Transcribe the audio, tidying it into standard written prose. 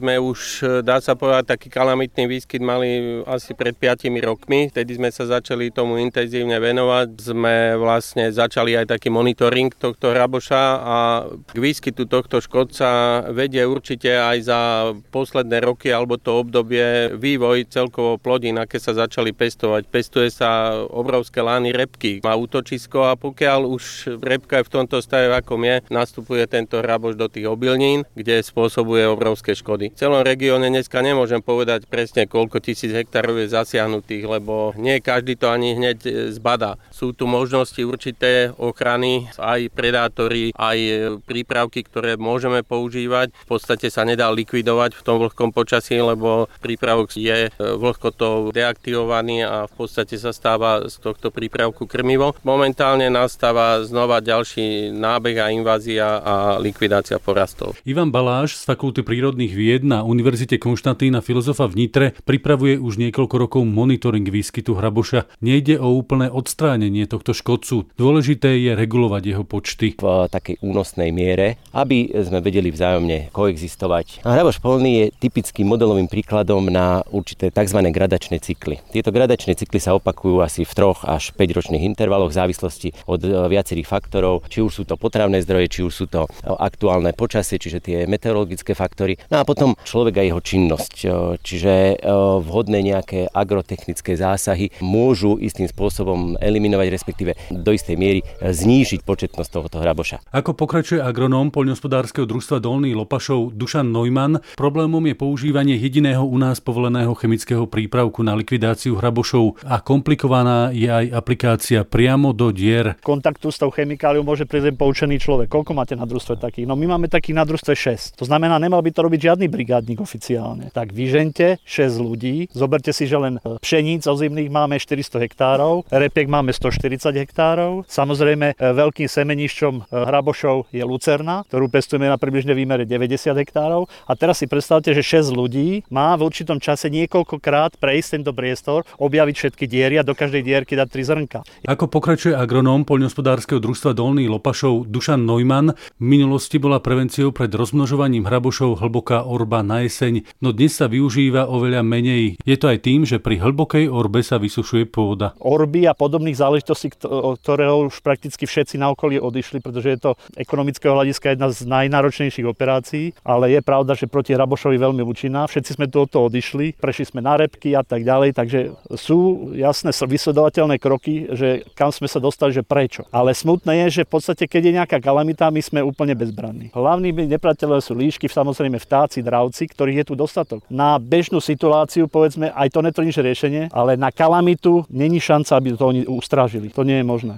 Sme už, dá sa povedať, taký kalamitný výskyt mali asi pred 5 rokmi. Vtedy sme sa začali tomu intenzívne venovať. Sme vlastne začali aj taký monitoring tohto hraboša a k výskytu tohto škodca vedie určite aj za posledné roky alebo to obdobie vývoj celkovo plodín, aké sa začali pestovať. Pestuje sa obrovské lány repky. Má útočisko a pokiaľ už repka je v tomto stave, akom je, nastupuje tento hraboš do tých obilnín, kde spôsobuje obrovské škody. V celom regióne dneska nemôžem povedať presne, koľko tisíc hektárov je zasiahnutých, lebo nie každý to ani hneď zbadá. Sú tu možnosti určité ochrany, aj predátory, aj prípravky, ktoré môžeme používať. V podstate sa nedá likvidovať v tom vlhkom počasí, lebo prípravok je vlhkotou deaktivovaný a v podstate sa stáva z tohto prípravku krmivo. Momentálne nastáva znova ďalší nábeh a invázia a likvidácia porastov. Ivan Baláš z Fakulty prírodných vied na Univerzite Konštantína Filozofa v Nitre pripravuje už niekoľko rokov monitoring výskytu hraboša. Nejde o úplné odstránenie tohto škodcu. Dôležité je regulovať jeho počty. V takej únosnej miere, aby sme vedeli vzájomne koexistovať. A hraboš poľný je typickým modelovým príkladom na určité tzv. Gradačné cykly. Tieto gradačné cykly sa opakujú asi v 3 až 5 ročných intervaloch v závislosti od viacerých faktorov, či už sú to potravné zdroje, či už sú to aktuálne počasie, čiže tie meteorologické faktory. No a potom človek a jeho činnosť, čiže vhodné nejaké agrotechnické zásahy môžu istým spôsobom eliminovať, respektíve do istej miery znížiť početnosť tohoto hraboša. Ako pokračuje agronóm poľnohospodárskeho družstva Dolný Lopašov Dušan Neumann, problémom je používanie jediného u nás povoleného chemického prípravku na likvidáciu hrabošov a komplikovaná je aj aplikácia priamo do dier. Kontaktu s tou chemikáliou môže prísť poučený človek. Koľko máte na družstve takých? No my máme takých na družstve 6. To znamená, nemal by to robiť žiadny brigádnik oficiálne. Tak vyžente 6 ľudí, zoberte si, že len pšeníc ozimných máme 400 hektárov, repiek máme 140 hektárov. Samozrejme, veľkým semenišťom hrabošov je lucerna, ktorú pestujeme na približne výmere 90 hektárov. A teraz si predstavte, že 6 ľudí má v určitom čase niekoľkokrát prejsť tento priestor, objaviť všetky diery a do každej dierky dať 3 zrnka. Ako pokračuje agronóm poľnohospodárskeho družstva Dolný Lopašov Dušan Neumann, v minulosti bola prevenciou pred rozmnožovaním hrabošov hlboká orba na jeseň, no dnes sa využíva oveľa menej. Je to aj tým, že pri hlbokej orbe sa vysušuje pôda. Orby a podobných záležitostí, ktoré už prakticky všetci na okolí odišli, pretože je to ekonomického hľadiska jedna z najnáročnejších operácií, ale je pravda, že proti hrabošovi veľmi účinná. Všetci sme tu od toho odišli, prešli sme na repky a tak ďalej, takže sú jasné vysledovateľné kroky, že kam sme sa dostali, že prečo. Ale smutné je, že v podstate keď je nejaká kalamita, my sme úplne bezbranní. Hlavnými nepriateľom sú líšky, samozrejme vtáci, dravci, ktorých je tu dostatok. Na bežnú situáciu, povedzme, aj to neto nič riešenie, ale na kalamitu není šanca, aby to oni ustrážili. To nie je možné.